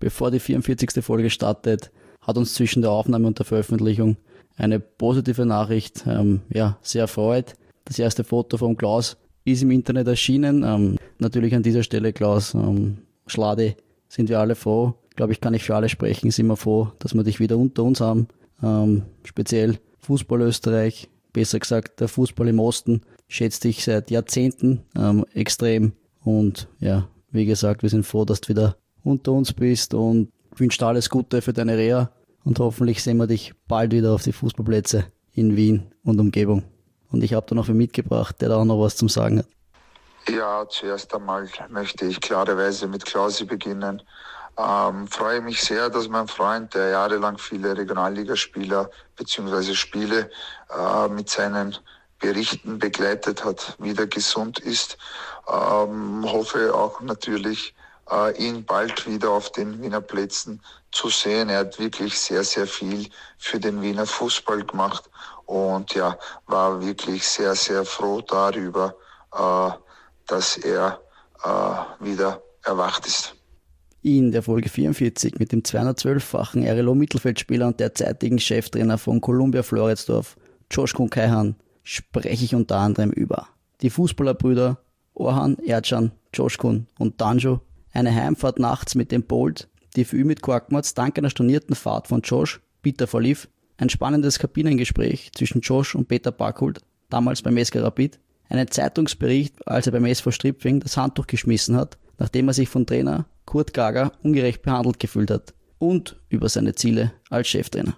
bevor die 44. Folge startet, hat uns zwischen der Aufnahme und der Veröffentlichung eine positive Nachricht sehr erfreut. Das erste Foto vom Klaus ist im Internet erschienen. Natürlich an dieser Stelle, Klaus, Schlade, sind wir alle froh. Glaube ich, kann ich für alle sprechen, sind wir froh, dass wir dich wieder unter uns haben. Speziell Fußball Österreich, besser gesagt der Fußball im Osten, schätzt dich seit Jahrzehnten extrem. Und ja, wie gesagt, wir sind froh, dass du wieder unter uns bist und wünsche alles Gute für deine Reha. Und hoffentlich sehen wir dich bald wieder auf die Fußballplätze in Wien und Umgebung. Und ich habe da noch wen mitgebracht, der da auch noch was zum Sagen hat. Ja, zuerst einmal möchte ich klarerweise mit Klausi beginnen. Freue mich sehr, dass mein Freund, der jahrelang viele Regionalligaspieler bzw. Spiele mit seinen Berichten begleitet hat, wieder gesund ist. Hoffe auch natürlich, ihn bald wieder auf den Wiener Plätzen zu sehen. Er hat wirklich sehr, sehr viel für den Wiener Fußball gemacht und ja, war wirklich sehr, sehr froh darüber, dass er wieder erwacht ist. In der Folge 44 mit dem 212-fachen RLO-Mittelfeldspieler und derzeitigen Cheftrainer von Columbia Floridsdorf, Joshkun Kaihan, spreche ich unter anderem über die Fußballerbrüder Orhan, Erdcan, Joshkun und Danjo, eine Heimfahrt nachts mit dem Bolt, die für Ümit Korkmaz dank einer stornierten Fahrt von Josh bitter verlief, ein spannendes Kabinengespräch zwischen Josh und Peter Backhult, damals beim SK Rapid, einen Zeitungsbericht, als er beim SV Stripfing das Handtuch geschmissen hat, nachdem er sich von Trainer Kurt Gager ungerecht behandelt gefühlt hat, und über seine Ziele als Cheftrainer.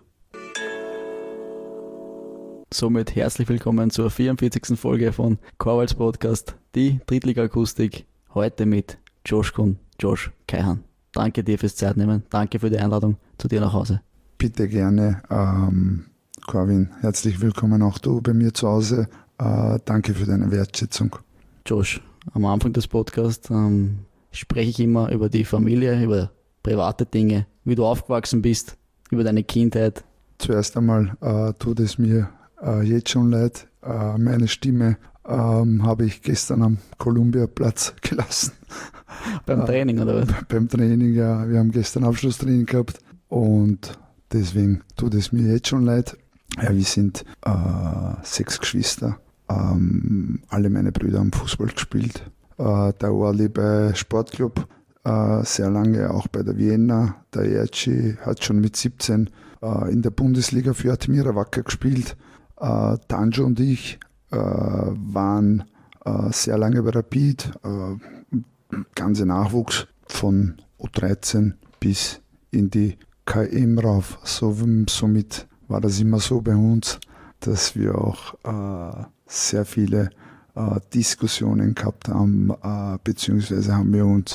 Somit herzlich willkommen zur 44. Folge von Korwals Podcast, die Drittliga-Akustik, heute mit Josh Kaihan. Danke dir fürs Zeitnehmen, danke für die Einladung zu dir nach Hause. Bitte gerne, Corwin, herzlich willkommen auch du bei mir zu Hause. Danke für deine Wertschätzung. Josh, am Anfang des Podcasts spreche ich immer über die Familie, über private Dinge, wie du aufgewachsen bist, über deine Kindheit. Zuerst einmal tut es mir jetzt schon leid. Meine Stimme habe ich gestern am Columbia-Platz gelassen. Beim Training, oder was? Beim Training, ja. Wir haben gestern Abschlusstraining gehabt und deswegen tut es mir jetzt schon leid. Ja, wir sind 6 Geschwister. Alle meine Brüder haben Fußball gespielt. Der Orli bei Sportclub, sehr lange auch bei der Vienna. Der Erci hat schon mit 17 in der Bundesliga für Admira Wacker gespielt. Danjo und ich waren sehr lange bei Rapid, ganze Nachwuchs von U13 bis in die KM rauf. Somit war das immer so bei uns, dass wir auch sehr viele Diskussionen gehabt haben, beziehungsweise haben wir uns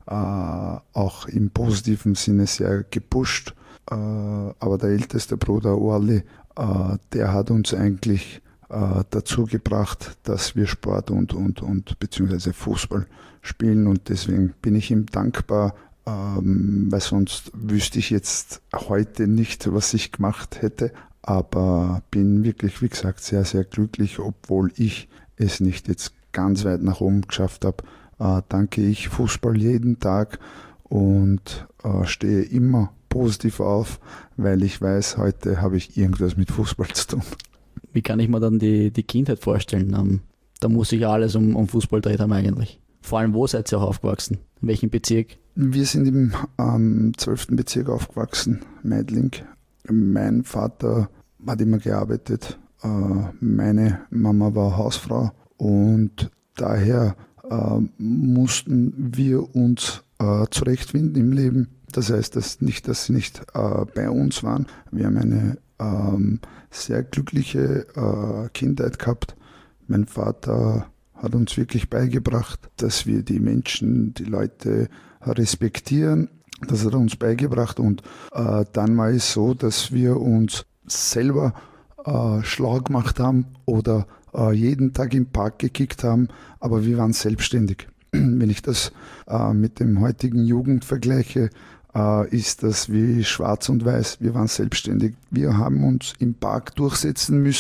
auch im positiven Sinne sehr gepusht. Aber der älteste Bruder Orli, der hat uns eigentlich dazu gebracht, dass wir Sport und beziehungsweise Fußball spielen, und deswegen bin ich ihm dankbar, weil sonst wüsste ich jetzt heute nicht, was ich gemacht hätte, aber bin wirklich, wie gesagt, sehr, sehr glücklich, obwohl ich es nicht jetzt ganz weit nach oben geschafft habe. Danke ich Fußball jeden Tag und stehe immer positiv auf, weil ich weiß, heute habe ich irgendwas mit Fußball zu tun. Wie kann ich mir dann die Kindheit vorstellen? Da muss sich ja alles um Fußball dreht haben eigentlich. Vor allem, wo seid ihr auch aufgewachsen? In welchem Bezirk? Wir sind im 12. Bezirk aufgewachsen, Meidling. Mein Vater hat immer gearbeitet. Meine Mama war Hausfrau und daher mussten wir uns zurechtfinden im Leben. Das heißt, dass sie nicht bei uns waren. Wir haben eine sehr glückliche Kindheit gehabt. Mein Vater hat uns wirklich beigebracht, dass wir die Menschen, die Leute respektieren. Das hat er uns beigebracht, und dann war es so, dass wir uns selber schlau gemacht haben oder jeden Tag im Park gekickt haben, aber wir waren selbstständig. Wenn ich das mit dem heutigen Jugend vergleiche, ist das wie schwarz und weiß. Wir waren selbstständig. Wir haben uns im Park durchsetzen müssen.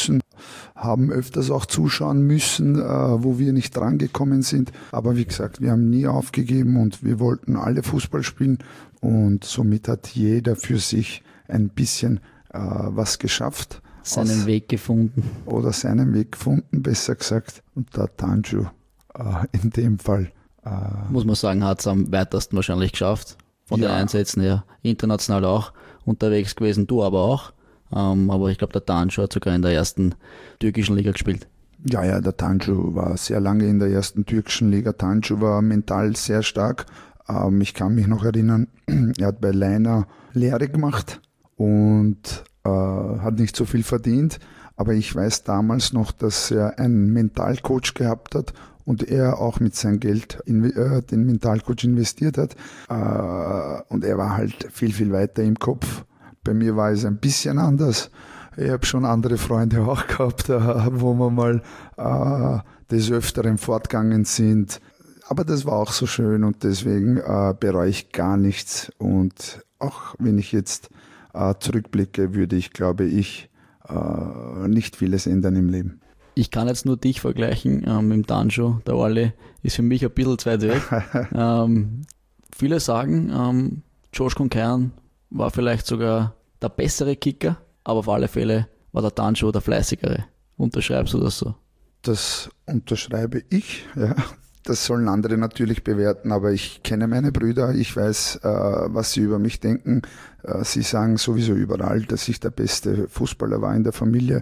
haben öfters auch zuschauen müssen, wo wir nicht drangekommen sind. Aber wie gesagt, wir haben nie aufgegeben und wir wollten alle Fußball spielen und somit hat jeder für sich ein bisschen was geschafft. Seinen Weg gefunden. Oder seinen Weg gefunden, besser gesagt. Und der Tanju in dem Fall. Muss man sagen, hat es am weitesten wahrscheinlich geschafft. Von den Einsätzen her. International auch unterwegs gewesen, du aber auch. Aber ich glaube, der Tanju hat sogar in der ersten türkischen Liga gespielt. Ja, der Tanju war sehr lange in der ersten türkischen Liga. Tanju war mental sehr stark. Ich kann mich noch erinnern, er hat bei Leiner Lehre gemacht und hat nicht so viel verdient. Aber ich weiß damals noch, dass er einen Mentalcoach gehabt hat und er auch mit seinem Geld den Mentalcoach investiert hat. Und er war halt viel, viel weiter im Kopf. Bei mir war es ein bisschen anders. Ich habe schon andere Freunde auch gehabt, wo wir mal des Öfteren fortgegangen sind. Aber das war auch so schön und deswegen bereue ich gar nichts. Und auch wenn ich jetzt zurückblicke, würde ich, glaube ich, nicht vieles ändern im Leben. Ich kann jetzt nur dich vergleichen mit dem Tanju. Der Orle ist für mich ein bisschen zu weit weg. Viele sagen, Josh Konkern war vielleicht sogar der bessere Kicker, aber auf alle Fälle war der Tanju der fleißigere. Unterschreibst du das so? Das unterschreibe ich, ja. Das sollen andere natürlich bewerten, aber ich kenne meine Brüder, ich weiß, was sie über mich denken. Sie sagen sowieso überall, dass ich der beste Fußballer war in der Familie.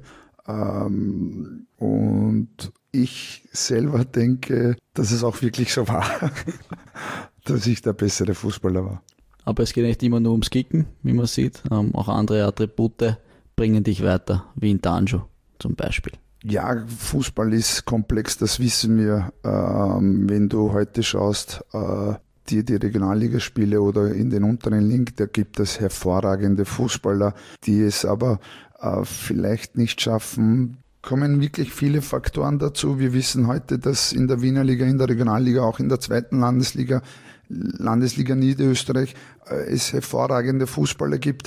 Und ich selber denke, dass es auch wirklich so war, dass ich der bessere Fußballer war. Aber es geht nicht immer nur ums Kicken, wie man sieht. Auch andere Attribute bringen dich weiter, wie in Tanju zum Beispiel. Ja, Fußball ist komplex, das wissen wir. Wenn du heute schaust, die Regionalligaspiele oder in den unteren Link, da gibt es hervorragende Fußballer, die es aber vielleicht nicht schaffen. Kommen wirklich viele Faktoren dazu. Wir wissen heute, dass in der Wiener Liga, in der Regionalliga, auch in der zweiten Landesliga Niederösterreich, es hervorragende Fußballer gibt.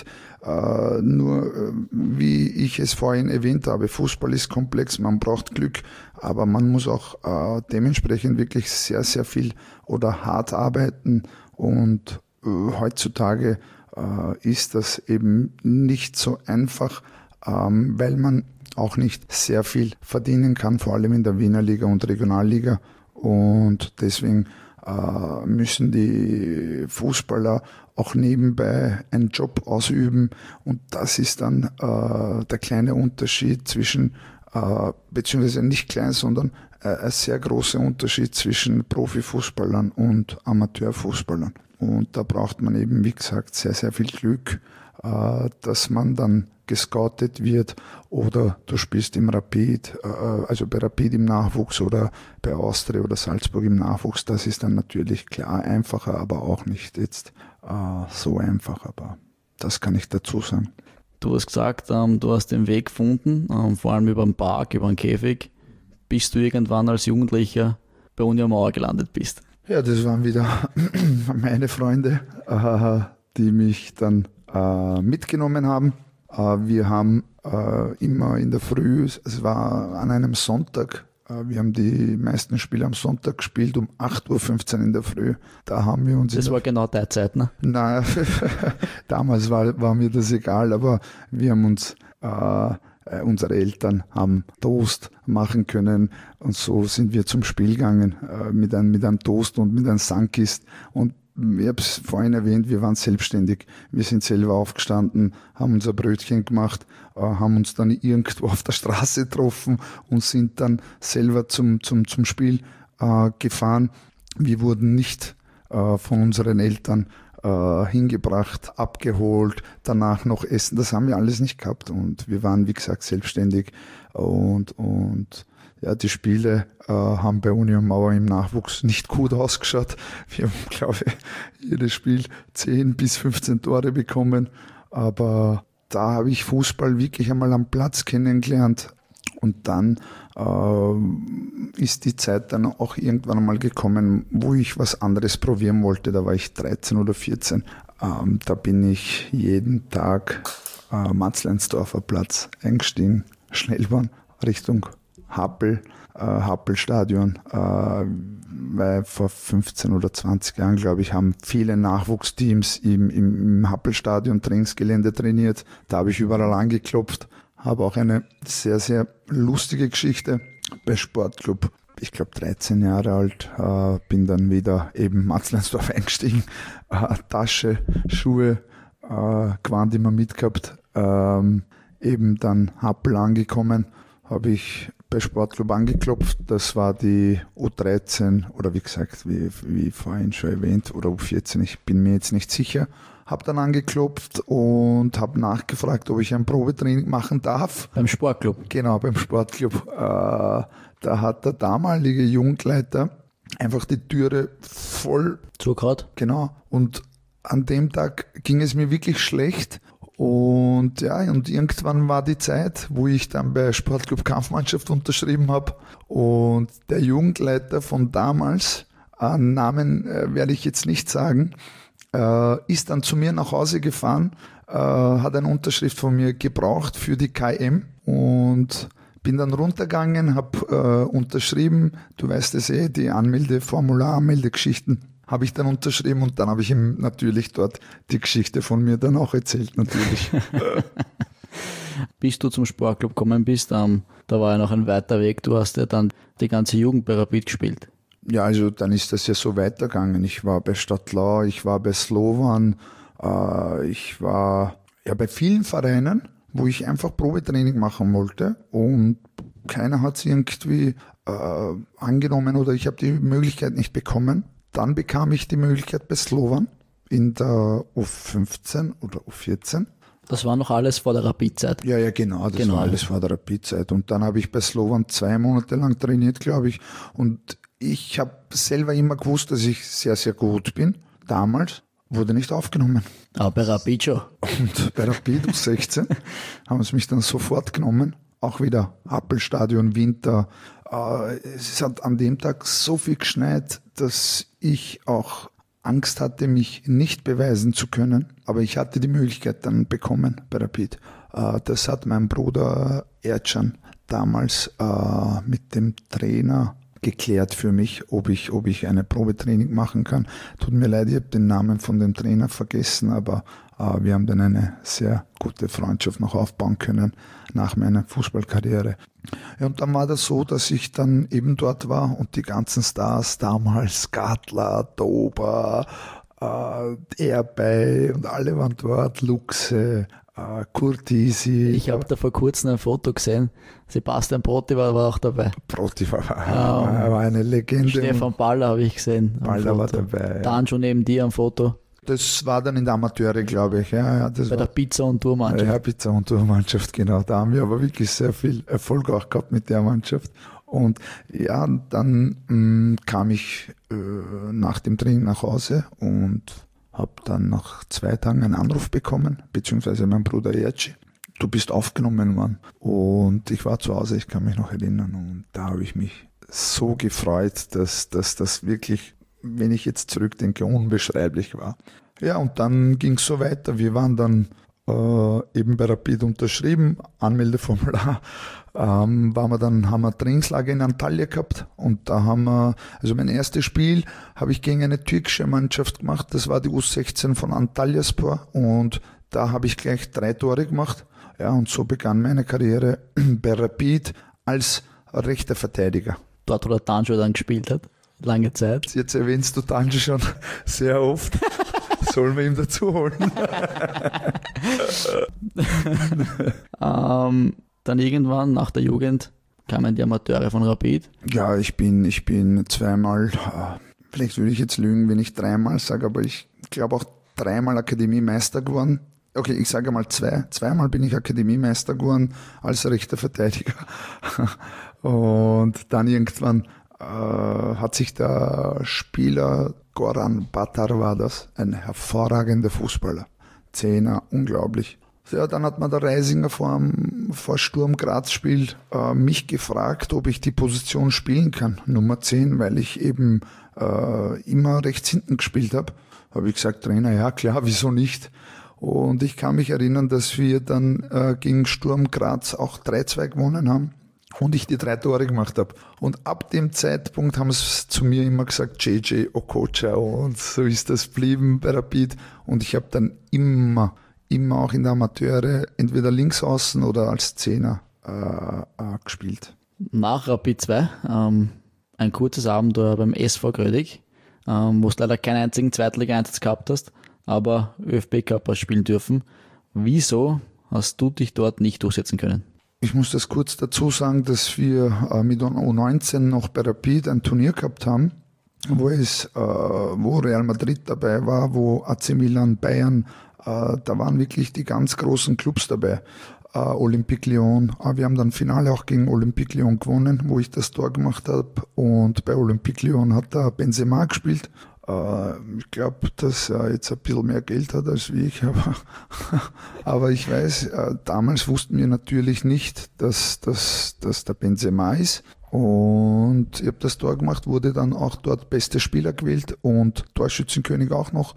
Nur, wie ich es vorhin erwähnt habe, Fußball ist komplex, man braucht Glück, aber man muss auch dementsprechend wirklich sehr, sehr viel oder hart arbeiten und heutzutage ist das eben nicht so einfach, weil man auch nicht sehr viel verdienen kann, vor allem in der Wiener Liga und Regionalliga und deswegen müssen die Fußballer auch nebenbei einen Job ausüben und das ist dann der kleine Unterschied zwischen, beziehungsweise nicht klein, sondern ein sehr großer Unterschied zwischen Profifußballern und Amateurfußballern. Und da braucht man eben, wie gesagt, sehr, sehr viel Glück, dass man dann gescoutet wird oder du spielst im Rapid, also bei Rapid im Nachwuchs oder bei Austria oder Salzburg im Nachwuchs. Das ist dann natürlich klar einfacher, aber auch nicht jetzt so einfach, aber das kann ich dazu sagen. Du hast gesagt, du hast den Weg gefunden, vor allem über den Park, über den Käfig, bis du irgendwann als Jugendlicher bei Union Mauer gelandet bist. Ja, das waren wieder meine Freunde, die mich dann mitgenommen haben. Wir haben immer in der Früh, es war an einem Sonntag, wir haben die meisten Spiele am Sonntag gespielt, um 8.15 Uhr in der Früh. Da haben wir uns. Das war genau deine Zeit, ne? Nein, damals war mir das egal, aber wir haben uns, unsere Eltern haben Toast machen können und so sind wir zum Spiel gegangen mit einem Toast und mit einem Sunkist und ich habe es vorhin erwähnt, wir waren selbstständig. Wir sind selber aufgestanden, haben unser Brötchen gemacht, haben uns dann irgendwo auf der Straße getroffen und sind dann selber zum Spiel gefahren. Wir wurden nicht von unseren Eltern hingebracht, abgeholt, danach noch essen. Das haben wir alles nicht gehabt und wir waren, wie gesagt, selbstständig und ja, die Spiele haben bei Union Mauer im Nachwuchs nicht gut ausgeschaut. Wir haben, glaube ich, jedes Spiel 10 bis 15 Tore bekommen. Aber da habe ich Fußball wirklich einmal am Platz kennengelernt. Und dann ist die Zeit dann auch irgendwann einmal gekommen, wo ich was anderes probieren wollte. Da war ich 13 oder 14. Da bin ich jeden Tag Matzleinsdorfer Platz eingestiegen, Schnellbahn. Richtung Happelstadion, weil vor 15 oder 20 Jahren, glaube ich, haben viele Nachwuchsteams im Happelstadion Trainingsgelände trainiert. Da habe ich überall angeklopft, habe auch eine sehr, sehr lustige Geschichte bei Sportclub. Ich glaube 13 Jahre alt, bin dann wieder eben Matzleinsdorf eingestiegen, Tasche, Schuhe, Gewand immer mitgehabt, eben dann Happel angekommen, habe ich bei Sportclub angeklopft, das war die U13 oder wie gesagt, wie vorhin schon erwähnt, oder U14, ich bin mir jetzt nicht sicher. Habe dann angeklopft und habe nachgefragt, ob ich ein Probetraining machen darf. Beim Sportclub? Genau, beim Sportclub. Da hat der damalige Jugendleiter einfach die Türe voll zugehauen. Genau. Und an dem Tag ging es mir wirklich schlecht. Und ja, und irgendwann war die Zeit, wo ich dann bei Sportclub Kampfmannschaft unterschrieben habe. Und der Jugendleiter von damals, Namen werde ich jetzt nicht sagen, ist dann zu mir nach Hause gefahren, hat eine Unterschrift von mir gebraucht für die KM und bin dann runtergegangen, habe unterschrieben, du weißt es die Anmeldeformular, Anmeldegeschichten, habe ich dann unterschrieben und dann habe ich ihm natürlich dort die Geschichte von mir dann auch erzählt, natürlich. Bis du zum Sportclub gekommen bist, da war ja noch ein weiter Weg, du hast ja dann die ganze Jugend bei Rapid gespielt. Ja, also dann ist das ja so weitergegangen. Ich war bei Stadtlau, ich war bei Slovan, ich war ja bei vielen Vereinen, wo ich einfach Probetraining machen wollte und keiner hat es irgendwie angenommen oder ich habe die Möglichkeit nicht bekommen. Dann bekam ich die Möglichkeit bei Slovan in der U15 oder U14. Das war noch alles vor der Rapid-Zeit. Ja, genau, das war alles vor der Rapid-Zeit. Und dann habe ich bei Slovan 2 Monate lang trainiert, glaube ich. Und ich habe selber immer gewusst, dass ich sehr, sehr gut bin. Damals wurde nicht aufgenommen. Aber bei Rapid schon. Und bei Rapid U16 haben sie mich dann sofort genommen. Auch wieder Happelstadion, Winter. Es hat an dem Tag so viel geschneit, dass ich auch Angst hatte, mich nicht beweisen zu können. Aber ich hatte die Möglichkeit dann bekommen bei Rapid. Das hat mein Bruder Ercan damals mit dem Trainer geklärt für mich, ob ich eine Probetraining machen kann. Tut mir leid, ich habe den Namen von dem Trainer vergessen, aber wir haben dann eine sehr gute Freundschaft noch aufbauen können nach meiner Fußballkarriere. Ja, und dann war das so, dass ich dann eben dort war und die ganzen Stars damals, Gatler, Dober, Erbey und alle waren dort, Luxe, Curtisi. Ich habe da vor kurzem ein Foto gesehen. Sebastian Proti war auch dabei. Proti war eine Legende. Stefan Baller habe ich gesehen. Baller war dabei. Dann schon neben dir am Foto. Das war dann in der Amateure, glaube ich. Ja, das bei der Pizza- und Tourmannschaft. Ja, Pizza- und Tourmannschaft, genau. Da haben wir aber wirklich sehr viel Erfolg auch gehabt mit der Mannschaft. Und ja, dann kam ich nach dem Training nach Hause und habe dann nach 2 Tagen einen Anruf bekommen, beziehungsweise mein Bruder Erci. Du bist aufgenommen worden. Und ich war zu Hause, ich kann mich noch erinnern. Und da habe ich mich so gefreut, dass das wirklich, wenn ich jetzt zurückdenke, unbeschreiblich war. Ja, und dann ging es so weiter. Wir waren dann eben bei Rapid unterschrieben, Anmeldeformular. Haben wir Trainingslager in Antalya gehabt und da haben wir, also mein erstes Spiel habe ich gegen eine türkische Mannschaft gemacht, das war die U16 von Antalyaspor und da habe ich gleich 3 Tore gemacht. Ja, und so begann meine Karriere bei Rapid als rechter Verteidiger. Dort, wo der Tanjo dann gespielt hat, lange Zeit. Jetzt erwähnst du Tanjo schon sehr oft. Sollen wir ihn dazu holen? Dann irgendwann nach der Jugend kamen die Amateure von Rapid. Ja, ich bin zweimal, vielleicht würde ich jetzt lügen, wenn ich 3-mal sage, aber ich glaube auch 3-mal Akademiemeister geworden. Okay, ich sage mal 2. 2-mal bin ich Akademiemeister geworden als rechter Verteidiger. Und dann irgendwann hat sich der Spieler, Goran Batar war das, ein hervorragender Fußballer. 10er, unglaublich. Ja, dann hat mir der Reisinger vor Sturm Graz Spiel mich gefragt, ob ich die Position spielen kann, Nummer 10, weil ich eben immer rechts hinten gespielt habe. Habe ich gesagt, Trainer, ja klar, wieso nicht? Und ich kann mich erinnern, dass wir dann gegen Sturm Graz auch 3-2 gewonnen haben. und ich die 3 Tore gemacht habe. Und ab dem Zeitpunkt haben sie zu mir immer gesagt, JJ Okocha, und so ist das geblieben bei Rapid. Und ich habe dann immer auch in der Amateure entweder links außen oder als Zehner gespielt. Nach Rapid 2, ein kurzes Abenteuer beim SV Grödig, wo du leider keinen einzigen Zweitliga-Einsatz gehabt hast, aber ÖFB-Cup hast spielen dürfen. Wieso hast du dich dort nicht durchsetzen können? Ich muss das kurz dazu sagen, dass wir mit U19 noch bei Rapid ein Turnier gehabt haben, wo Real Madrid dabei war, wo AC Milan, Bayern, da waren wirklich die ganz großen Clubs dabei. Olympique Lyon, wir haben dann Finale auch gegen Olympique Lyon gewonnen, wo ich das Tor gemacht habe, und bei Olympique Lyon hat da Benzema gespielt. Ich glaube, dass er jetzt ein bisschen mehr Geld hat als ich, aber ich weiß, damals wussten wir natürlich nicht, dass der Benzema ist, und ich habe das Tor gemacht, wurde dann auch dort bester Spieler gewählt und Torschützenkönig auch noch.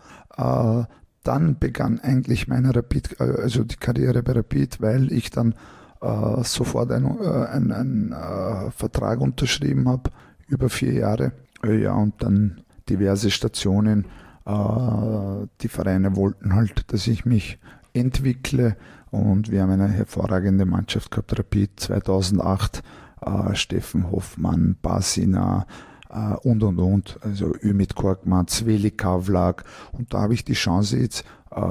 Dann begann eigentlich meine die Karriere bei Rapid, weil ich dann sofort einen Vertrag unterschrieben habe über 4 Jahre. Ja, und dann diverse Stationen. Die Vereine wollten halt, dass ich mich entwickle, und wir haben eine hervorragende Mannschaft gehabt, Rapid 2008, Steffen Hoffmann, Basina, und. Also Ümit Korkmaz, Veli Kavlak, und da habe ich die Chance jetzt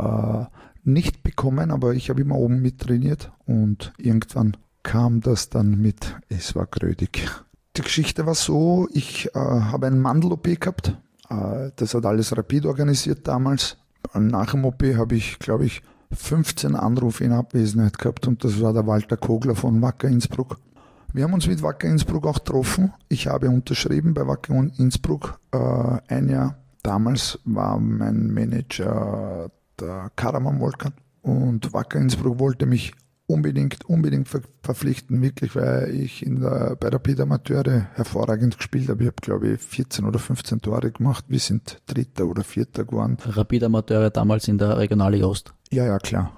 nicht bekommen, aber ich habe immer oben mittrainiert, und irgendwann kam das dann mit SV Grödig. Die Geschichte war so, ich habe einen Mandel-OP gehabt, das hat alles Rapid organisiert damals. Nach dem OP habe ich, glaube ich, 15 Anrufe in Abwesenheit gehabt, und das war der Walter Kogler von Wacker Innsbruck. Wir haben uns mit Wacker Innsbruck auch getroffen. Ich habe unterschrieben bei Wacker Innsbruck 1 Jahr. Damals war mein Manager der Karaman Volkan, und Wacker Innsbruck wollte mich unbedingt verpflichten, wirklich, weil ich bei Rapid Amateure hervorragend gespielt habe. Ich habe, glaube ich, 14 oder 15 Tore gemacht. Wir sind 3. oder 4. geworden. Rapid Amateure damals in der Regionalliga Ost. Ja, klar.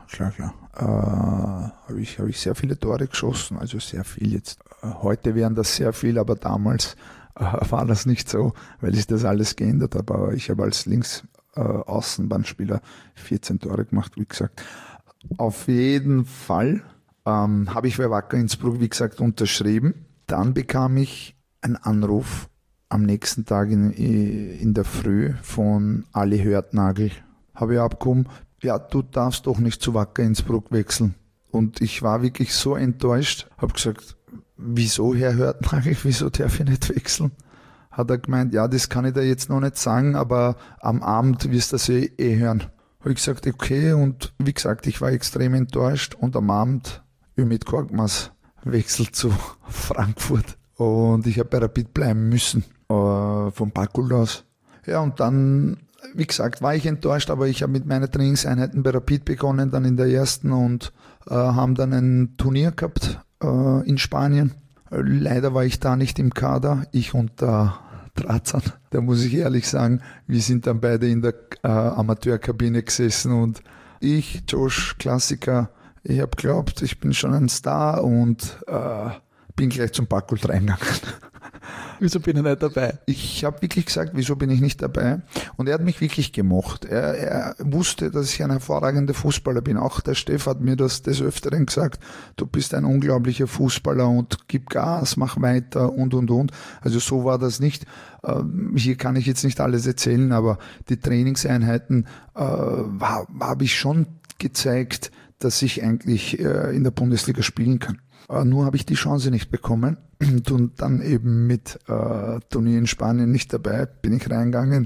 Habe ich sehr viele Tore geschossen, also sehr viel jetzt. Heute wären das sehr viel, aber damals war das nicht so, weil sich das alles geändert hat. Aber ich habe als Links-Außenbahnspieler 14 Tore gemacht, wie gesagt. Auf jeden Fall habe ich bei Wacker Innsbruck, wie gesagt, unterschrieben. Dann bekam ich einen Anruf am nächsten Tag in der Früh von Ali Hörtnagel. Habe ich abgekommen, ja, du darfst doch nicht zu Wacker Innsbruck wechseln. Und ich war wirklich so enttäuscht, habe gesagt, wieso, Herr Hörtnagel, wieso darf ich nicht wechseln? Hat er gemeint, ja, das kann ich dir jetzt noch nicht sagen, aber am Abend wirst du das eh hören. Habe ich gesagt, okay, und wie gesagt, ich war extrem enttäuscht, und am Abend Ümit Korkmaz wechselt zu Frankfurt, und ich habe bei Rapid bleiben müssen, vom Bakult aus. Ja, und dann, wie gesagt, war ich enttäuscht, aber ich habe mit meinen Trainingseinheiten bei Rapid begonnen, dann in der ersten, und haben dann ein Turnier gehabt in Spanien. Leider war ich da nicht im Kader, ich und der Drazan. Da muss ich ehrlich sagen, wir sind dann beide in der Amateurkabine gesessen, und ich, Josh, Klassiker, ich habe geglaubt, ich bin schon ein Star, und bin gleich zum Bakult reingegangen. Wieso bin ich nicht dabei? Ich habe wirklich gesagt, wieso bin ich nicht dabei? Und er hat mich wirklich gemocht. Er wusste, dass ich ein hervorragender Fußballer bin. Auch der Steff hat mir das des Öfteren gesagt, du bist ein unglaublicher Fußballer und gib Gas, mach weiter und. Also so war das nicht. Hier kann ich jetzt nicht alles erzählen, aber die Trainingseinheiten habe ich schon gezeigt, dass ich eigentlich in der Bundesliga spielen kann. Nur habe ich die Chance nicht bekommen, und dann eben mit Turnier in Spanien nicht dabei, bin ich reingegangen.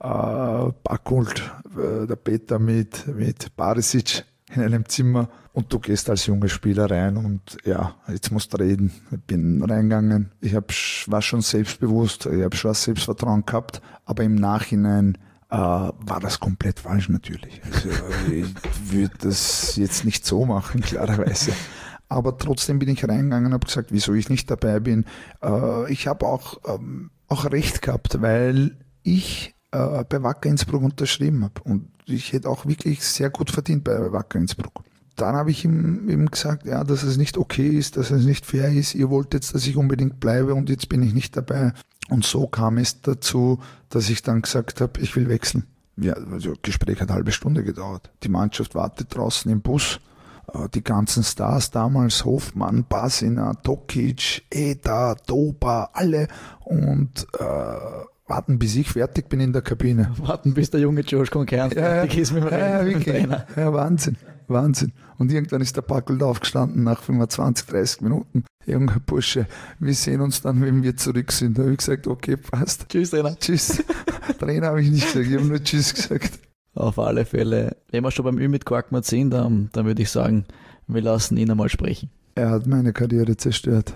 Bakult, der Peter mit Barisic in einem Zimmer, und du gehst als junger Spieler rein, und ja, jetzt musst du reden. Ich bin reingegangen, war schon selbstbewusst, ich habe schon Selbstvertrauen gehabt, aber im Nachhinein war das komplett falsch natürlich. Also ich würde das jetzt nicht so machen, klarerweise. Aber trotzdem bin ich reingegangen und habe gesagt, wieso ich nicht dabei bin. Ich habe auch recht gehabt, weil ich bei Wacker Innsbruck unterschrieben habe. Und ich hätte auch wirklich sehr gut verdient bei Wacker Innsbruck. dann habe ich ihm eben gesagt, ja, dass es nicht okay ist, dass es nicht fair ist. Ihr wollt jetzt, dass ich unbedingt bleibe und jetzt bin ich nicht dabei. Und so kam es dazu, dass ich dann gesagt habe, ich will wechseln. Ja, also das Gespräch hat eine halbe Stunde gedauert. Die Mannschaft wartet draußen im Bus. Die ganzen Stars damals, Hofmann, Basina, Tokic, Eda, Doba, alle und warten, bis ich fertig bin in der Kabine. Warten, bis der junge Josh Konkern fertig ist mit dem Trainer. Ja, Wahnsinn. Und irgendwann ist der Packel aufgestanden nach 25, 30 Minuten. Junger Bursche, wir sehen uns dann, wenn wir zurück sind. Da habe ich gesagt, okay, passt. Tschüss, Trainer. Tschüss. Trainer habe ich nicht gesagt, ich habe nur Tschüss gesagt. Auf alle Fälle. Wenn wir schon beim Ümit Korkmaz sind, dann würde ich sagen, wir lassen ihn einmal sprechen. Er hat meine Karriere zerstört.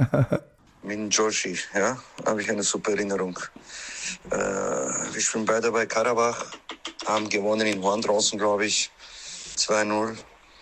Mit Joshi, ja, habe ich eine super Erinnerung. Wir spielen beide bei Karabach, haben gewonnen in Horn draußen, glaube ich, 2-0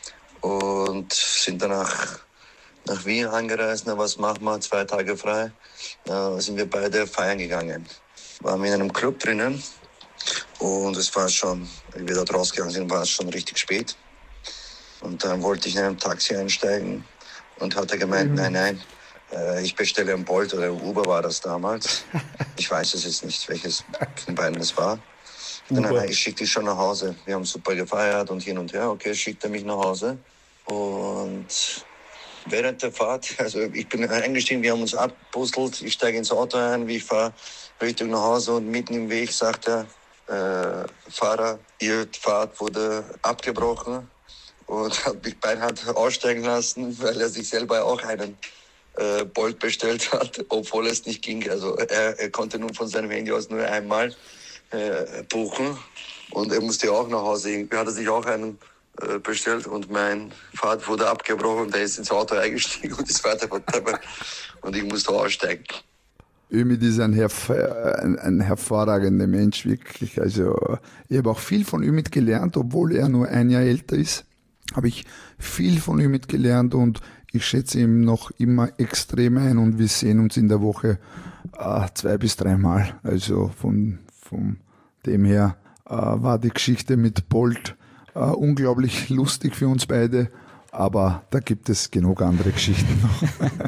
und sind danach nach Wien angereist. Na, was machen wir? 2 Tage frei. Sind wir beide feiern gegangen. Waren wir in einem Club drinnen und es war schon, wie wir dort rausgegangen sind, war es schon richtig spät. Und dann wollte ich in einem Taxi einsteigen und hat er gemeint, nein, ich bestelle ein Bolt oder ein Uber war das damals. Ich weiß es jetzt nicht, welches von beiden es war. Dann ich schicke dich schon nach Hause. Wir haben super gefeiert und hin und her. Okay, schickt er mich nach Hause. Und während der Fahrt, also ich bin eingestiegen, wir haben uns abpuzzelt. Ich steige ins Auto ein, wie ich fahre Richtung nach Hause und mitten im Weg sagt er, Fahrer, Ihre Fahrt wurde abgebrochen und hat mich beinahe aussteigen lassen, weil er sich selber auch einen Bolt bestellt hat, obwohl es nicht ging. Also er konnte nur von seinem Handy aus nur einmal buchen und er musste auch nach Hause. Irgendwie hat er sich auch einen bestellt und mein Fahrt wurde abgebrochen und er ist ins Auto eingestiegen und ist weiter und ich musste aussteigen. Ümit ist ein hervorragender Mensch, wirklich. Also ich habe auch viel von Ümit gelernt, obwohl er nur ein Jahr älter ist, habe ich viel von Ümit gelernt und ich schätze ihn noch immer extrem ein und wir sehen uns in der Woche 2 bis 3 Mal. Also von dem her war die Geschichte mit Bolt unglaublich lustig für uns beide, aber da gibt es genug andere Geschichten noch.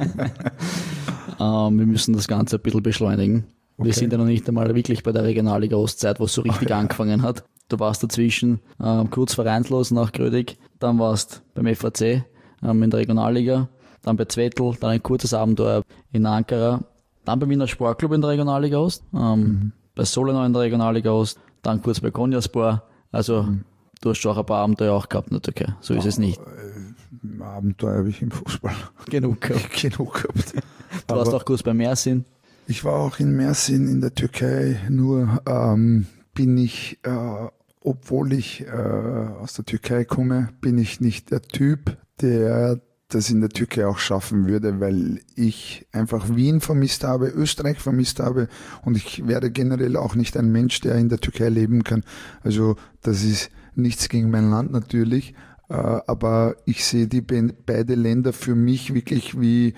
Wir müssen das Ganze ein bisschen beschleunigen. Okay. Wir sind ja noch nicht einmal wirklich bei der Regionalliga Ostzeit, wo es so richtig angefangen hat. Du warst dazwischen kurz vereinslos nach Grödig, dann warst beim FAC in der Regionalliga, dann bei Zwettl, dann ein kurzes Abenteuer in Ankara, dann beim Wiener Sportclub in der Regionalliga Ost, bei Solonau in der Regionalliga Ost, dann kurz bei Konyaspor. Also du hast schon auch ein paar Abenteuer auch gehabt in der Türkei, so ist es nicht. Abenteuer habe ich im Fußball genug gehabt. Du warst auch kurz bei Mersin. Ich war auch in Mersin in der Türkei, nur bin ich, obwohl ich aus der Türkei komme, bin ich nicht der Typ, der das in der Türkei auch schaffen würde, weil ich einfach Wien vermisst habe, Österreich vermisst habe und ich wäre generell auch nicht ein Mensch, der in der Türkei leben kann. Also das ist nichts gegen mein Land natürlich, aber ich sehe die beide Länder für mich wirklich wie,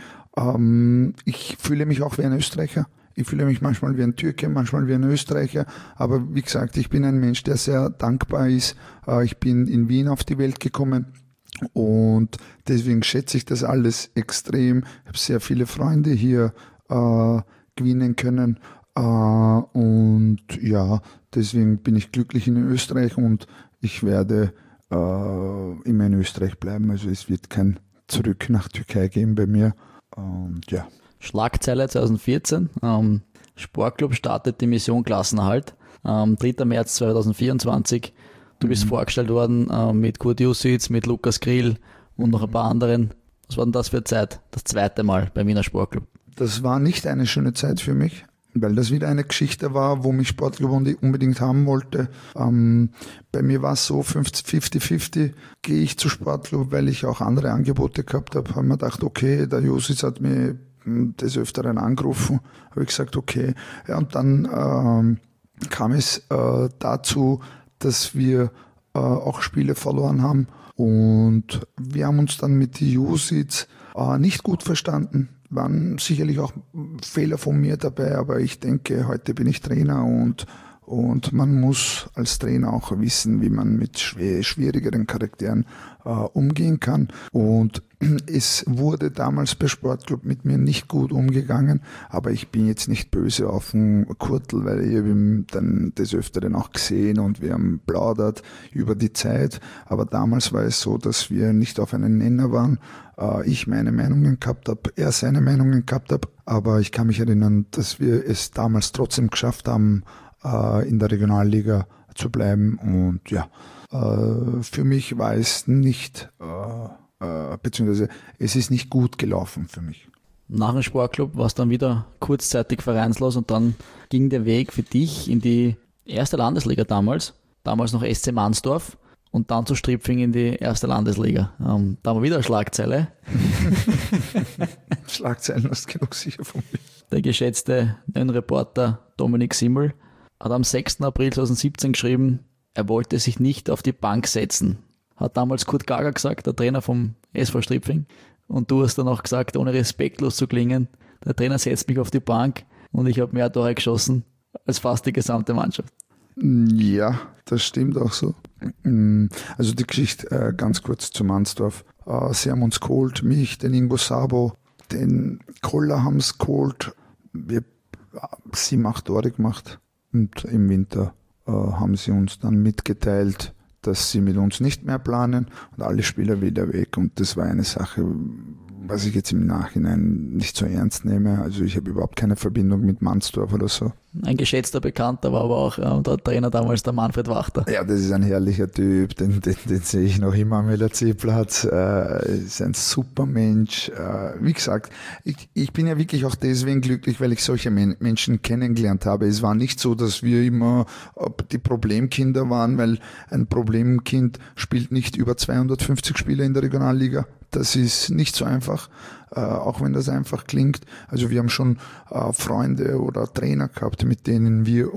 ich fühle mich auch wie ein Österreicher. Ich fühle mich manchmal wie ein Türke, manchmal wie ein Österreicher, aber wie gesagt, ich bin ein Mensch, der sehr dankbar ist. Ich bin in Wien auf die Welt gekommen und deswegen schätze ich das alles extrem. Ich habe sehr viele Freunde hier gewinnen können und ja, deswegen bin ich glücklich in Österreich und ich werde immer in Österreich bleiben. Also es wird kein Zurück nach Türkei geben bei mir und ja. Schlagzeile 2014, Sportclub startet die Mission Klassenerhalt, 3. März 2024. Du bist vorgestellt worden mit Kurt Jussitz, mit Lukas Grill und noch ein paar anderen. Was war denn das für eine Zeit? Das 2. Mal beim Wiener Sportclub. Das war nicht eine schöne Zeit für mich, weil das wieder eine Geschichte war, wo mich Sportclub unbedingt haben wollte. Bei mir war es so 50-50, gehe ich zu Sportclub, weil ich auch andere Angebote gehabt habe. Habe mir gedacht, okay, der Jussitz hat mir des Öfteren angerufen, habe ich gesagt, okay. Ja, und dann kam es dazu, dass wir auch Spiele verloren haben und wir haben uns dann mit Jussitz nicht gut verstanden. Waren sicherlich auch Fehler von mir dabei, aber ich denke, heute bin ich Trainer und und man muss als Trainer auch wissen, wie man mit schwierigeren Charakteren umgehen kann. Und es wurde damals bei Sportclub mit mir nicht gut umgegangen, aber ich bin jetzt nicht böse auf den Kurtl, weil ich habe ihn dann des Öfteren auch gesehen und wir haben plaudert über die Zeit. Aber damals war es so, dass wir nicht auf einen Nenner waren. Ich meine Meinungen gehabt habe, er seine Meinungen gehabt habe, aber ich kann mich erinnern, dass wir es damals trotzdem geschafft haben, in der Regionalliga zu bleiben. Und ja, für mich war es nicht, beziehungsweise es ist nicht gut gelaufen für mich. Nach dem Sportclub war es dann wieder kurzzeitig vereinslos und dann ging der Weg für dich in die erste Landesliga damals noch SC Mansdorf und dann zu Stripfing in die erste Landesliga. Da haben wir wieder eine Schlagzeile. Schlagzeilen hast du genug sicher von mir. Der geschätzte Reporter Dominik Simmel hat am 6. April 2017 geschrieben, er wollte sich nicht auf die Bank setzen. Hat damals Kurt Gager gesagt, der Trainer vom SV Stripfing. Und du hast dann auch gesagt, ohne respektlos zu klingen, der Trainer setzt mich auf die Bank und ich habe mehr Tore geschossen als fast die gesamte Mannschaft. Ja, das stimmt auch so. Also die Geschichte ganz kurz zu Mansdorf. Sie haben uns geholt, mich, den Ingo Sabo, den Koller haben es geholt. Wir 7-8 Tore gemacht und im Winter haben sie uns dann mitgeteilt, dass sie mit uns nicht mehr planen und alle Spieler wieder weg. Und das war eine Sache, was ich jetzt im Nachhinein nicht so ernst nehme. Also ich habe überhaupt keine Verbindung mit Mansdorf oder so. Ein geschätzter Bekannter war aber auch der Trainer damals, der Manfred Wachter. Ja, das ist ein herrlicher Typ, den sehe ich noch immer am LRC-Platz. Ist ein super Mensch. Wie gesagt, ich bin ja wirklich auch deswegen glücklich, weil ich solche Menschen kennengelernt habe. Es war nicht so, dass wir immer die Problemkinder waren, weil ein Problemkind spielt nicht über 250 Spiele in der Regionalliga. Das ist nicht so einfach, auch wenn das einfach klingt. Also wir haben schon Freunde oder Trainer gehabt, mit denen wir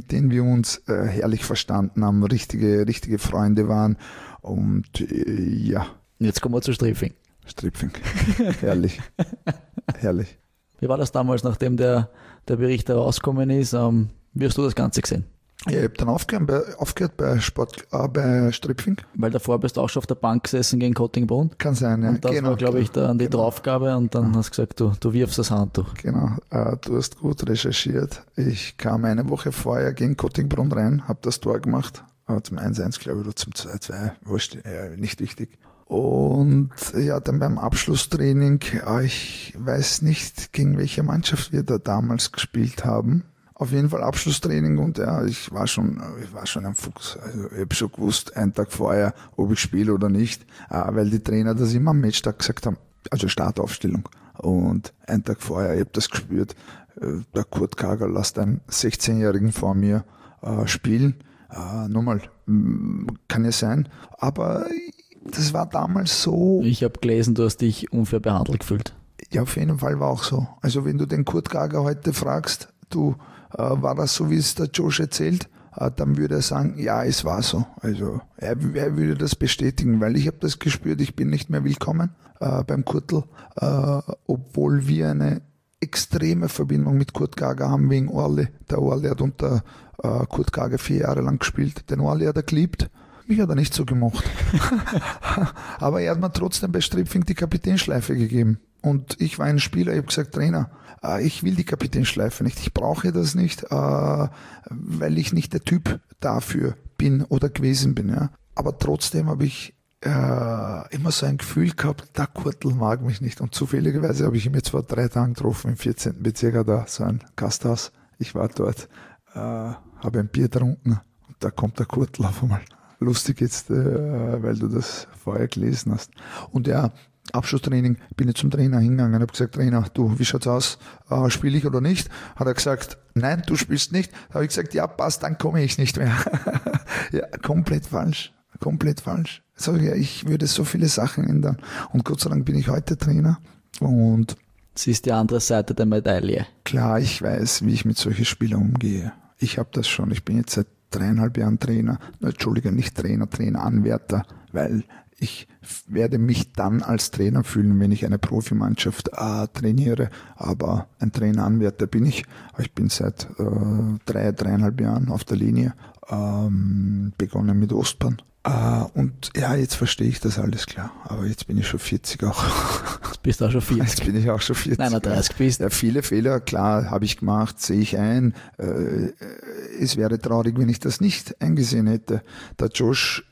uns herrlich verstanden haben, richtige Freunde waren. Und ja. Jetzt kommen wir zu Stripfing. Stripfing, herrlich, herrlich. Wie war das damals, nachdem der Bericht herausgekommen ist? Wie hast du das Ganze gesehen? Ja, ich habe dann aufgehört bei Stripfing. Weil davor bist du auch schon auf der Bank gesessen gegen Kottingbrunn. Kann sein, ja. Und das war, glaube ich, dann die Draufgabe und dann hast du gesagt, du wirfst das Handtuch. Genau, du hast gut recherchiert. Ich kam eine Woche vorher gegen Kottingbrunn rein, habe das Tor gemacht, zum 1-1, glaube ich, oder zum 2-2, wurscht, nicht wichtig. Und ja, dann beim Abschlusstraining, ich weiß nicht, gegen welche Mannschaft wir da damals gespielt haben. Auf jeden Fall Abschlusstraining und ja, ich war schon ein Fuchs. Also ich habe schon gewusst, einen Tag vorher, ob ich spiele oder nicht, weil die Trainer das immer am Matchtag gesagt haben, also Startaufstellung. Und einen Tag vorher, ich habe das gespürt, der Kurt Gager lässt einen 16-Jährigen vor mir spielen. Nochmal, kann ja sein, aber das war damals so. Ich habe gelesen, du hast dich unfair behandelt gefühlt. Ja, auf jeden Fall war auch so. Also wenn du den Kurt Gager heute fragst, war das so, wie es der Josh erzählt, dann würde er sagen, ja, es war so. Also er würde das bestätigen, weil ich habe das gespürt, ich bin nicht mehr willkommen beim Kurtl, obwohl wir eine extreme Verbindung mit Kurt Gager haben wegen Orle. Der Orle hat unter Kurt Gager 4 Jahre lang gespielt. Den Orle hat er geliebt. Mich hat er nicht so gemocht. Aber er hat mir trotzdem bei Stripfing die Kapitänschleife gegeben. Und ich war ein Spieler, ich habe gesagt, Trainer, ich will die Kapitänschleife nicht, ich brauche das nicht, weil ich nicht der Typ dafür bin oder gewesen bin. Ja. Aber trotzdem habe ich immer so ein Gefühl gehabt, der Kurtl mag mich nicht. Und zufälligerweise habe ich ihn jetzt vor 3 Tagen getroffen, im 14. Bezirk, da so ein Gasthaus. Ich war dort, habe ein Bier getrunken und da kommt der Kurtl auf einmal. Lustig jetzt, weil du das vorher gelesen hast. Und ja, Abschlusstraining, bin ich zum Trainer hingegangen und habe gesagt, Trainer, du, wie schaut's aus? Spiele ich oder nicht? Hat er gesagt, nein, du spielst nicht. Habe ich gesagt, ja, passt, dann komme ich nicht mehr. Ja, komplett falsch. Sag ich, ja, ich würde so viele Sachen ändern. Und Gott sei Dank bin ich heute Trainer. Und sie ist die andere Seite der Medaille. Klar, ich weiß, wie ich mit solchen Spielern umgehe. Ich habe das schon. Ich bin jetzt seit 3,5 Jahren Trainer. Entschuldige, nicht Trainer, Anwärter, weil ich werde mich dann als Trainer fühlen, wenn ich eine Profimannschaft trainiere, aber ein Traineranwärter bin ich. Ich bin seit 3,5 Jahren auf der Linie, begonnen mit Ostbahn. Und ja, jetzt verstehe ich das alles klar, aber jetzt bin ich schon 40 auch. Jetzt bist du auch schon 40. Jetzt bin ich auch schon 40. 39 bist. Ja, viele Fehler, klar, habe ich gemacht, sehe ich ein. Es wäre traurig, wenn ich das nicht eingesehen hätte. Der Josh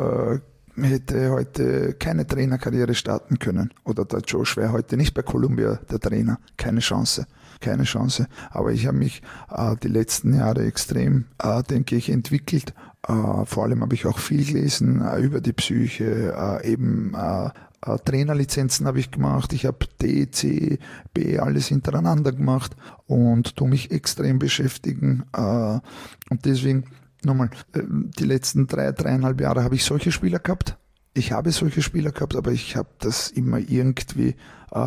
hätte heute keine Trainerkarriere starten können. Oder der Josh wäre heute nicht bei Columbia der Trainer. Keine Chance. Aber ich habe mich die letzten Jahre extrem, denke ich, entwickelt. Vor allem habe ich auch viel gelesen über die Psyche, Trainerlizenzen habe ich gemacht, ich habe D, C, B, alles hintereinander gemacht und tue mich extrem beschäftigen. Und deswegen, nochmal, die letzten 3,5 Jahre habe ich solche Spieler gehabt. Ich habe solche Spieler gehabt, aber ich habe das immer irgendwie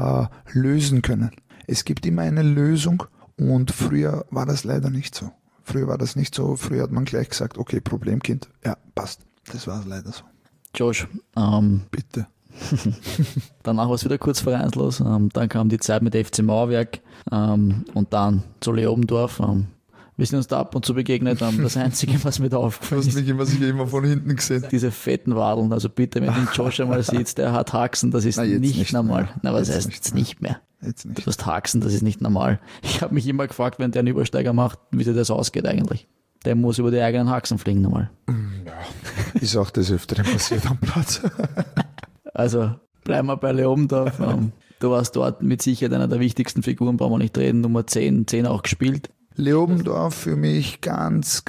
lösen können. Es gibt immer eine Lösung und früher war das leider nicht so. Früher hat man gleich gesagt, okay, Problemkind, ja, passt. Das war leider so. Josh, bitte. Danach war es wieder kurz vereinslos. Dann kam die Zeit mit FC Mauerwerk und dann zu Leobendorf. Wir sind uns da ab und zu begegnet. Das Einzige, was mir da aufgefallen ist, was ich immer von hinten gesehen. Diese fetten Wadeln. Also bitte, wenn du den Josh einmal siehst, der hat Haxen, das ist nicht normal. Na, was heißt jetzt nicht mehr? Jetzt nicht. Du hast Haxen, das ist nicht normal. Ich habe mich immer gefragt, wenn der einen Übersteiger macht, wie sich das ausgeht eigentlich. Der muss über die eigenen Haxen fliegen nochmal. Ja, ist auch des Öfteren passiert am Platz. Also bleiben wir bei Leobendorf. Du warst dort mit Sicherheit einer der wichtigsten Figuren, brauchen wir nicht reden, Nummer 10 auch gespielt. Leobendorf für mich ganz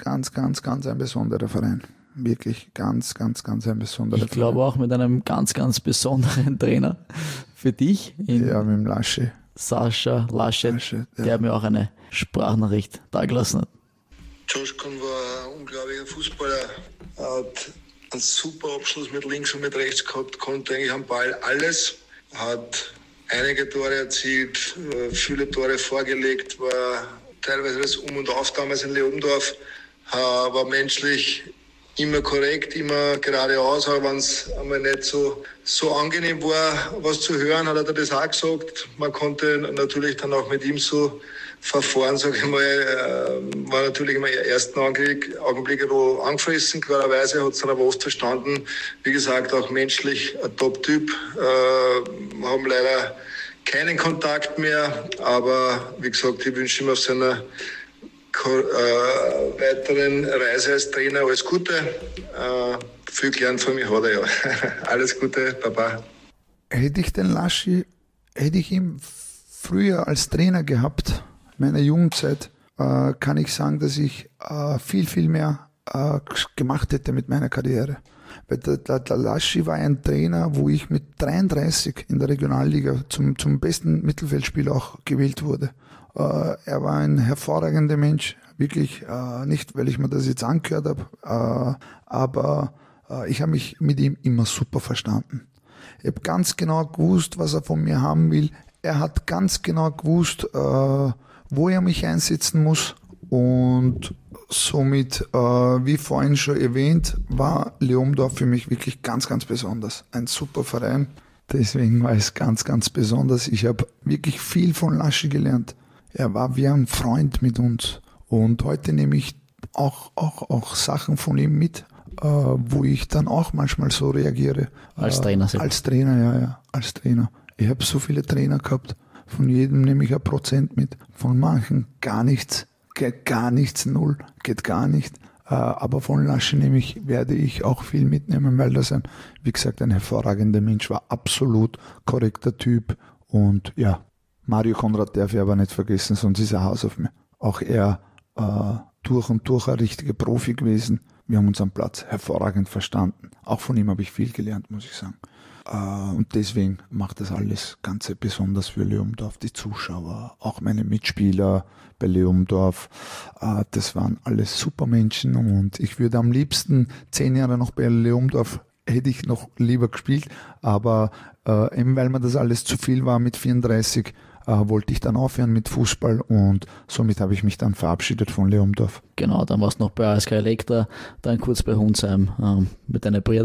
ein besonderer Verein. Wirklich ganz ein besonderer Verein. Ich glaube auch mit einem ganz besonderen Trainer für dich. Ja, mit dem Lasche. Sascha Laschet, der mir auch eine Sprachnachricht dagelassen hat. Josh Kuhn war ein unglaublicher Fußballer, hat einen super Abschluss mit links und mit rechts gehabt, konnte eigentlich am Ball alles, hat einige Tore erzielt, viele Tore vorgelegt, war teilweise das Um und Auf damals in Leobendorf, war menschlich immer korrekt, immer geradeaus, aber wenn es einmal nicht so angenehm war, was zu hören, hat er das auch gesagt. Man konnte natürlich dann auch mit ihm so verfahren, sage ich mal, war natürlich im ersten Augenblick wo angefressen, klarerweise, hat es dann aber oft verstanden. Wie gesagt, auch menschlich ein Top-Typ, haben leider keinen Kontakt mehr, aber wie gesagt, ich wünsche ihm auf seiner weiteren Reise als Trainer alles Gute. Viel gelernt von mir hat er ja. Alles Gute, Baba. Hätte ich ihn früher als Trainer gehabt, meiner Jugendzeit, kann ich sagen, dass ich viel mehr gemacht hätte mit meiner Karriere. Weil der Laschi war ein Trainer, wo ich mit 33 in der Regionalliga zum besten Mittelfeldspieler auch gewählt wurde. Er war ein hervorragender Mensch, wirklich nicht, weil ich mir das jetzt angehört habe, aber ich habe mich mit ihm immer super verstanden. Ich habe ganz genau gewusst, was er von mir haben will. Er hat ganz genau gewusst, wo er mich einsetzen muss. Und somit, wie vorhin schon erwähnt, war Leobendorf für mich wirklich ganz besonders. Ein super Verein. Deswegen war es ganz besonders. Ich habe wirklich viel von Laschi gelernt. Er war wie ein Freund mit uns. Und heute nehme ich auch Sachen von ihm mit, wo ich dann auch manchmal so reagiere. Als Trainer? Als Trainer, ja, als Trainer. Ich habe so viele Trainer gehabt. Von jedem nehme ich 1% mit. Von manchen gar nichts. Geht gar nichts, 0. Geht gar nicht. Aber von Laschi werde ich auch viel mitnehmen, weil das wie gesagt, ein hervorragender Mensch war. Absolut korrekter Typ. Und ja, Mario Konrad darf ich aber nicht vergessen, sonst ist er Haus auf mir. Auch er durch und durch ein richtiger Profi gewesen. Wir haben uns am Platz hervorragend verstanden. Auch von ihm habe ich viel gelernt, muss ich sagen. Und deswegen macht das alles ganz besonders für Leobendorf. Die Zuschauer, auch meine Mitspieler bei Leobendorf, das waren alles super Menschen und ich würde am liebsten 10 Jahre noch bei Leobendorf, hätte ich noch lieber gespielt, aber eben weil mir das alles zu viel war mit 34, wollte ich dann aufhören mit Fußball und somit habe ich mich dann verabschiedet von Leobendorf. Genau, dann warst du noch bei ASK Elektra, dann kurz bei Hunsheim mit deinen Brüdern.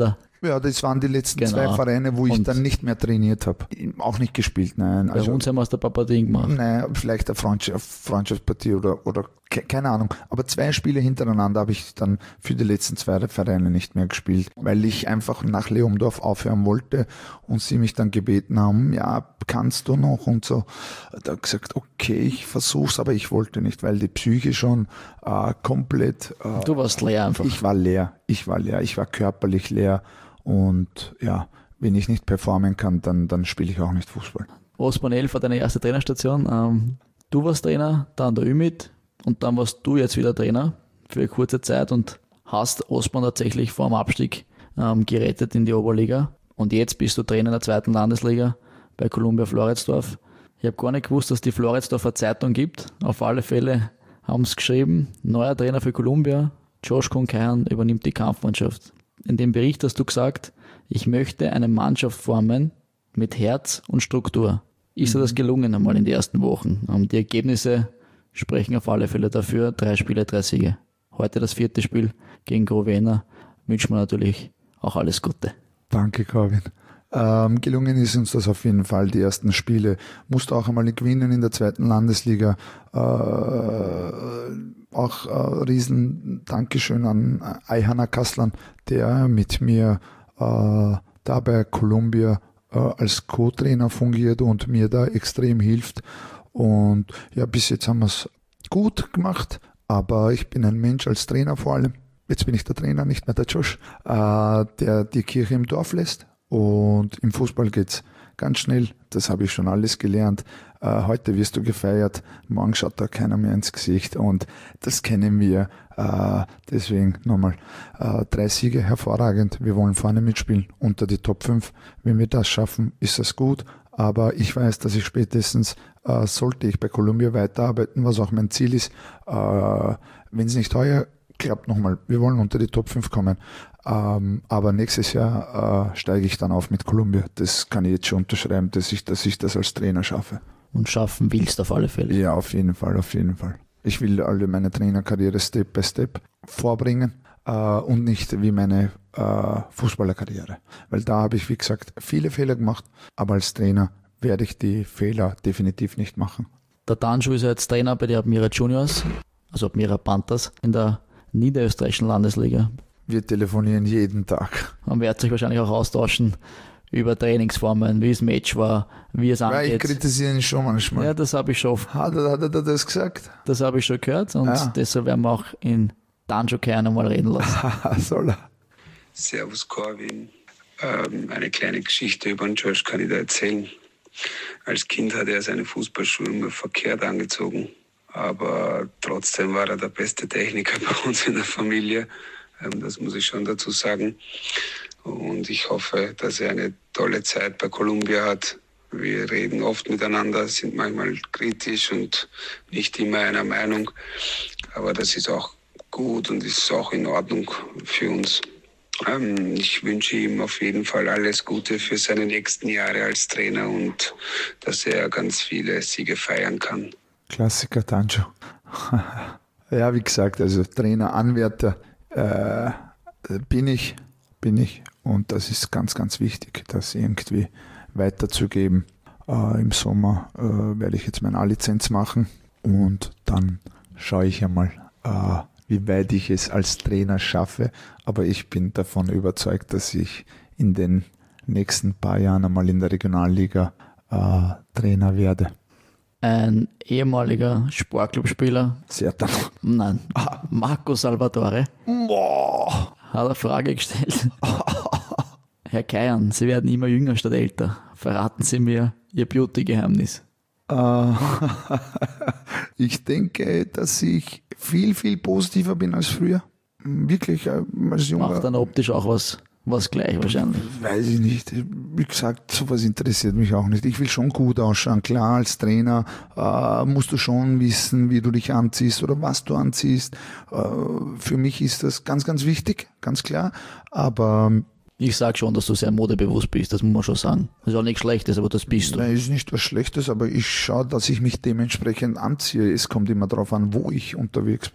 Ja, das waren die letzten Genau. 2 Vereine, wo ich Und- dann nicht mehr trainiert habe. Auch nicht gespielt, nein. Bei uns haben wir es der Papadien gemacht. Nein, vielleicht eine Freundschaftspartie oder keine Ahnung. Aber 2 Spiele hintereinander habe ich dann für die letzten 2 Vereine nicht mehr gespielt, weil ich einfach nach Leomdorf aufhören wollte und sie mich dann gebeten haben, ja, kannst du noch und so. Da habe ich gesagt, okay, ich versuch's, aber ich wollte nicht, weil die Psyche schon komplett... Du warst leer einfach. Ich war leer, ich war körperlich leer und ja, wenn ich nicht performen kann, dann spiele ich auch nicht Fußball. Osman 11 war deine erste Trainerstation. Du warst Trainer, dann der Ümit und dann warst du jetzt wieder Trainer für eine kurze Zeit und hast Osman tatsächlich vor dem Abstieg gerettet in die Oberliga. Und jetzt bist du Trainer in der 2. Landesliga bei Columbia Floridsdorf. Ich habe gar nicht gewusst, dass die Floridsdorfer Zeitung gibt. Auf alle Fälle haben sie geschrieben, neuer Trainer für Columbia, Josh Konkayan übernimmt die Kampfmannschaft. In dem Bericht hast du gesagt, ich möchte eine Mannschaft formen mit Herz und Struktur. Ist dir das gelungen einmal in den ersten Wochen? Die Ergebnisse sprechen auf alle Fälle dafür. 3 Spiele, 3 Siege. Heute das 4. Spiel gegen Growena. Wünschen wir natürlich auch alles Gute. Danke, Corwin. Gelungen ist uns das auf jeden Fall, die ersten Spiele. Musste auch einmal gewinnen in der 2. Landesliga. Auch riesen Dankeschön an Ayhanna Kaslan, der mit mir da bei Columbia als Co-Trainer fungiert und mir da extrem hilft. Und ja, bis jetzt haben wir es gut gemacht, aber ich bin ein Mensch als Trainer vor allem. Jetzt bin ich der Trainer, nicht mehr der Josh, der die Kirche im Dorf lässt. Und im Fußball geht's ganz schnell, das habe ich schon alles gelernt. Heute wirst du gefeiert, morgen schaut da keiner mehr ins Gesicht und das kennen wir. Deswegen nochmal 3 Siege, hervorragend. Wir wollen vorne mitspielen, unter die Top 5. Wenn wir das schaffen, ist das gut. Aber ich weiß, dass ich spätestens, sollte ich bei Columbia weiterarbeiten, was auch mein Ziel ist, wenn es nicht heuer klappt, nochmal, wir wollen unter die Top 5 kommen. Aber nächstes Jahr steige ich dann auf mit Columbia. Das kann ich jetzt schon unterschreiben, dass ich das als Trainer schaffe. Und schaffen willst auf alle Fälle. Ja, auf jeden Fall. Ich will alle meine Trainerkarriere Step by Step vorbringen und nicht wie meine Fußballerkarriere. Weil da habe ich, wie gesagt, viele Fehler gemacht, aber als Trainer werde ich die Fehler definitiv nicht machen. Der Danju ist ja jetzt Trainer bei den Admira Juniors, also Admira Panthers in der niederösterreichischen Landesliga. Wir telefonieren jeden Tag. Man wird sich wahrscheinlich auch austauschen über Trainingsformen, wie das Match war, wie es Weil ich angeht. kritisiere ihn schon manchmal. Ja, das habe ich schon. Hat er das gesagt? Das habe ich schon gehört und Ja. deshalb werden wir auch in Danjo Kern einmal reden lassen. Soll er? Servus Corwin. Eine kleine Geschichte über den Josh kann ich da erzählen. Als Kind hat er seine Fußballschuhe immer verkehrt angezogen. Aber trotzdem war er der beste Techniker bei uns in der Familie. Das muss ich schon dazu sagen. Und ich hoffe, dass er eine tolle Zeit bei Columbia hat. Wir reden oft miteinander, sind manchmal kritisch und nicht immer einer Meinung. Aber das ist auch gut und ist auch in Ordnung für uns. Ich wünsche ihm auf jeden Fall alles Gute für seine nächsten Jahre als Trainer und dass er ganz viele Siege feiern kann. Klassiker Tanjo. Ja, wie gesagt, also Trainer, Anwärter bin ich und das ist ganz, ganz wichtig, das irgendwie weiterzugeben. Im Sommer werde ich jetzt meine A-Lizenz machen und dann schaue ich einmal, wie weit ich es als Trainer schaffe, aber ich bin davon überzeugt, dass ich in den nächsten paar Jahren einmal in der Regionalliga Trainer werde. Ein ehemaliger Sportclubspieler, Sertan. nein, Marco Salvatore, Boah. hat eine Frage gestellt. Herr Kayan, Sie werden immer jünger statt älter. Verraten Sie mir Ihr Beauty-Geheimnis. Ich denke, dass ich viel, viel positiver bin als früher. Wirklich, als Junger. Macht dann optisch auch was gleich wahrscheinlich. Weiß ich nicht. Wie gesagt, sowas interessiert mich auch nicht. Ich will schon gut ausschauen. Klar, als Trainer musst du schon wissen, wie du dich anziehst oder was du anziehst. Für mich ist das ganz, ganz wichtig, ganz klar. Aber Ich sage schon, dass du sehr modebewusst bist, das muss man schon sagen. Das ist auch nichts Schlechtes, aber das bist du. nein, ist nicht was Schlechtes, aber ich schaue, dass ich mich dementsprechend anziehe. Es kommt immer darauf an, wo ich unterwegs bin.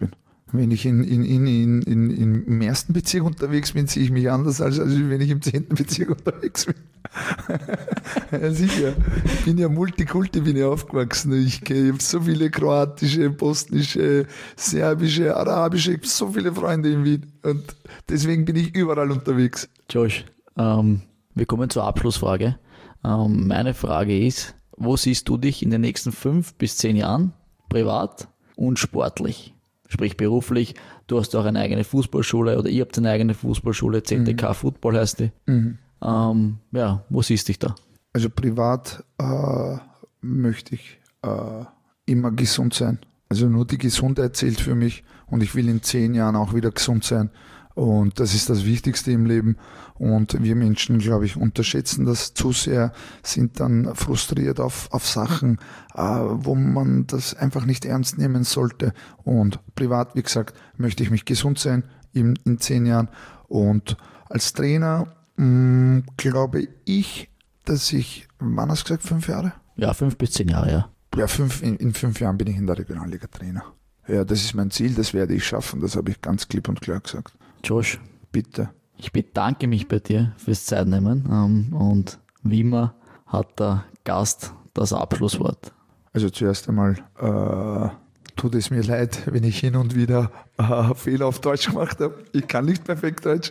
Wenn ich im ersten Bezirk unterwegs bin, sehe ich mich anders, als wenn ich im 10. Bezirk unterwegs bin. Ja, sicher. Ich bin ja Multikulti, bin ja aufgewachsen. Ich habe so viele kroatische, bosnische, serbische, arabische, ich habe so viele Freunde in Wien. Und deswegen bin ich überall unterwegs. Josh, wir kommen zur Abschlussfrage. Meine Frage ist, wo siehst du dich in den nächsten 5 bis 10 Jahren, privat und sportlich? Sprich beruflich, du hast auch eine eigene Fußballschule oder ihr habt eine eigene Fußballschule, ZTK Football heißt die. Wo siehst du dich da? Also privat möchte ich immer gesund sein. Also nur die Gesundheit zählt für mich und ich will in 10 Jahren auch wieder gesund sein. Und das ist das Wichtigste im Leben. Und wir Menschen, glaube ich, unterschätzen das zu sehr, sind dann frustriert auf Sachen, wo man das einfach nicht ernst nehmen sollte. Und privat, wie gesagt, möchte ich mich gesund sein in 10 Jahren. Und als Trainer glaube ich, dass ich, wann hast du gesagt, 5 Jahre? Ja, 5 bis 10 Jahre, ja. Ja, in 5 Jahren bin ich in der Regionalliga Trainer. Ja, das ist mein Ziel, das werde ich schaffen, das habe ich ganz klipp und klar gesagt. Josh, bitte. Ich bedanke mich bei dir fürs Zeitnehmen und wie immer hat der Gast das Abschlusswort. Also zuerst einmal tut es mir leid, wenn ich hin und wieder Fehler auf Deutsch gemacht habe. Ich kann nicht perfekt Deutsch,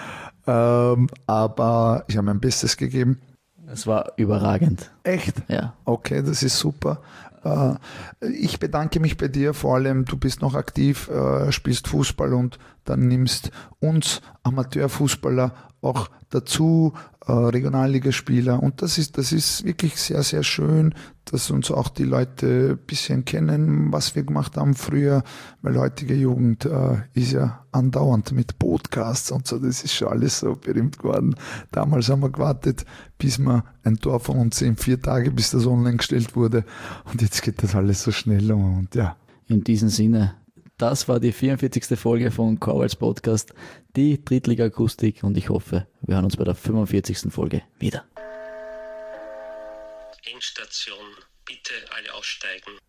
aber ich habe mein Bestes gegeben. Es war überragend. Echt? Ja. Okay, das ist super. Ich bedanke mich bei dir, vor allem du bist noch aktiv, spielst Fußball und dann nimmst uns Amateurfußballer auch dazu, Regionalligaspieler, und das ist wirklich sehr, sehr schön, dass uns auch die Leute ein bisschen kennen, was wir gemacht haben früher, weil heutige Jugend ist ja andauernd mit Podcasts und so, das ist schon alles so berühmt geworden. Damals haben wir gewartet, bis wir ein Tor von uns sehen, 4 Tage, bis das online gestellt wurde, und jetzt geht das alles so schnell und ja. In diesem Sinne, das war die 44. Folge von Korwals Podcast, die Drittliga-Akustik, und ich hoffe, wir hören uns bei der 45. Folge wieder. Endstation, bitte alle aussteigen.